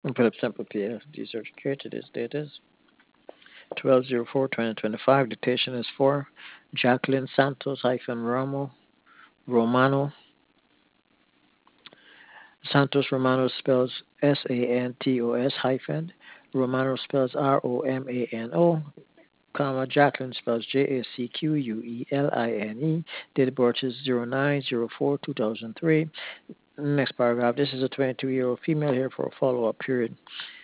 Philip Temple PhD certificate. Today's date is 12/04/2025. Dictation is for Jacqueline Santos hyphen Romano. Santos Romano spells Santos hyphen. Romano spells Romano, comma, Jacqueline spells Jacqueline. Date of birth is 09/04/2003. Next paragraph. This is a 22-year-old female here for a follow-up period.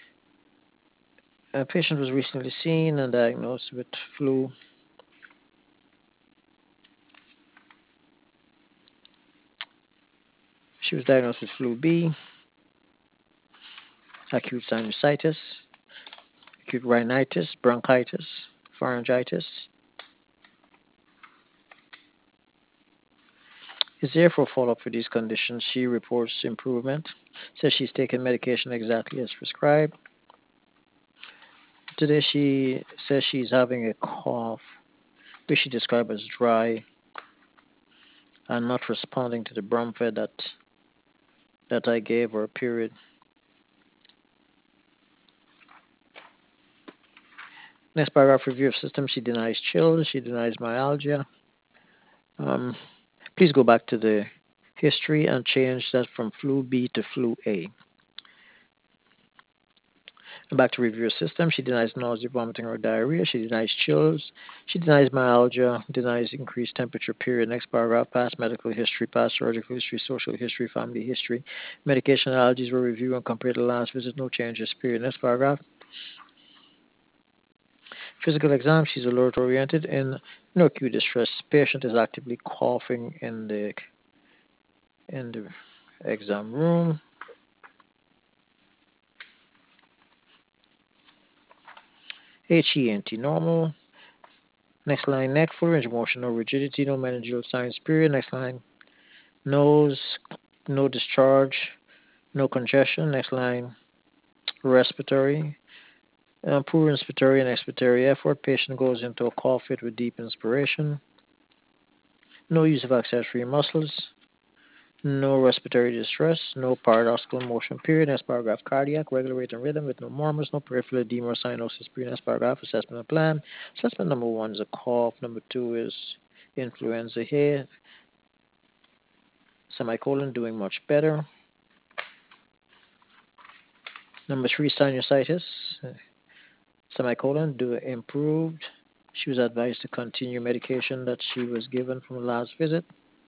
A patient was recently seen and diagnosed with flu. She was diagnosed with flu B, acute sinusitis, acute rhinitis, bronchitis, pharyngitis. Is there for follow-up for these conditions. She reports improvement. Says she's taken medication exactly as prescribed. Today she says she's having a cough, which she described as dry and not responding to the Bromfed that I gave her. Period. Next paragraph, review of symptoms. She denies chills. She denies myalgia. Um, Please go back to the history and change that from flu B to flu A. Back to review her system. She denies nausea, vomiting, or diarrhea. She denies chills. She denies myalgia. Denies increased temperature. Period. Next paragraph. Past medical history, past surgical history, social history, family history. Medication allergies were reviewed and compared to the last visit. No changes. Period. Next paragraph. Physical exam. She's alert oriented and no acute distress. Patient is actively coughing in the exam room. HENT normal. Next line, neck, full range of motion, no rigidity, no meningeal signs, period. Next line, nose, no discharge, no congestion. Next line, respiratory, poor inspiratory and expiratory effort. Patient goes into a cough fit with deep inspiration. No use of accessory muscles. No respiratory distress. No paradoxical motion, period. Next paragraph, cardiac, regular rate and rhythm with no murmurs, no peripheral edema or cyanosis, period. Next paragraph, assessment and plan. Assessment number one is a cough. Number two is influenza here. Semicolon, doing much better. Number three, sinusitis. Semicolon, do improved. She was advised to continue medication that she was given from the last visit.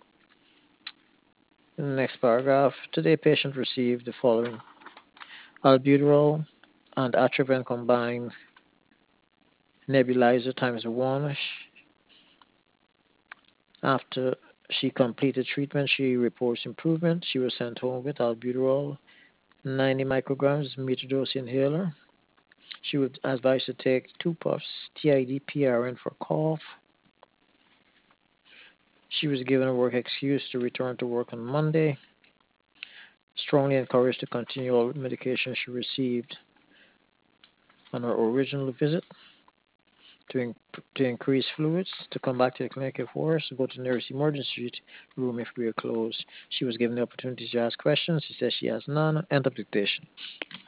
Next paragraph. Today, patient received the following: albuterol and Atrivent combined nebulizer times one. After she completed treatment, she reports improvement. She was sent home with albuterol, 90 micrograms, metered-dose inhaler. She was advised to take 2 puffs, TID PRN for cough. She was given a work excuse to return to work on Monday. Strongly encouraged to continue all medication she received on her original visit to increase fluids, to come back to the clinic if worse, to go to the nearest emergency room if we are closed. She was given the opportunity to ask questions. She says she has none. End of dictation.